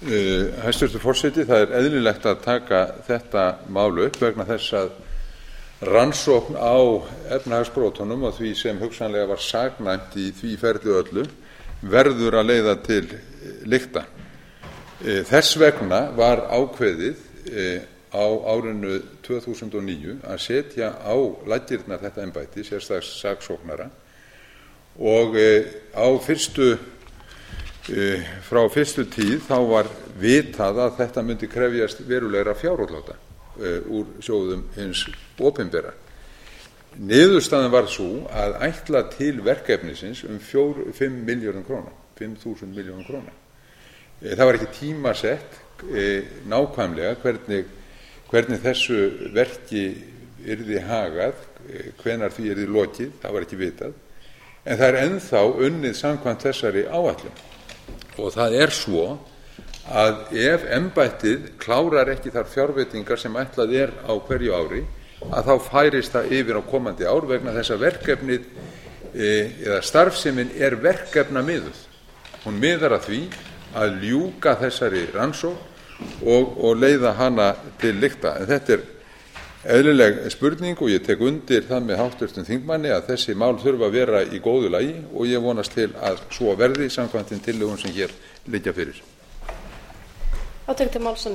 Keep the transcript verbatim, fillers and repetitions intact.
Hæstvirtur forseti, það er eðlilegt að taka þetta mál upp vegna þess að rannsókn á efnahagsbrotunum og því sem hugsanlega var saknæmt í því ferli öllu verður að leiða til lykta. Þess vegna var ákveðið á árinu tvö þúsund og níu að setja á laggirnar þetta embætti sérstaks saksóknara og á fyrstu frá fyrstu tíð þá var vitað að þetta myndi krefjast verulegra fjárútláta úr sjóðum hins opinbera. Niðurstaðan var sú að ætla til verkefnisins um fjór, fimm milljörðum króna, fimm þúsund milljónum króna. Það var ekki tímasett nákvæmlega hvernig, hvernig þessu verki yrði hagað, hvenær því yrði lokið, það var ekki vitað, en það er ennþá unnið samkvæmt þessari áætlun. Og það er svo að ef embættið klárar ekki þær fjárveitingar sem ætlað er á hverju ári, að þá færist það yfir á komandi ár vegna þess að verkefnið eða starfsemin er verkefnamiðuð. Hún miðar að því að ljúka þessari rannsókn og, og leiða hana til lykta. En þetta er eðlileg spurning og ég tek undir það með háttvirtum þingmanni að þessi mál þurfa að vera í góðu lagi og ég vonast til að svo verði samkvæmt þeim tillögum sem hér liggja fyrir.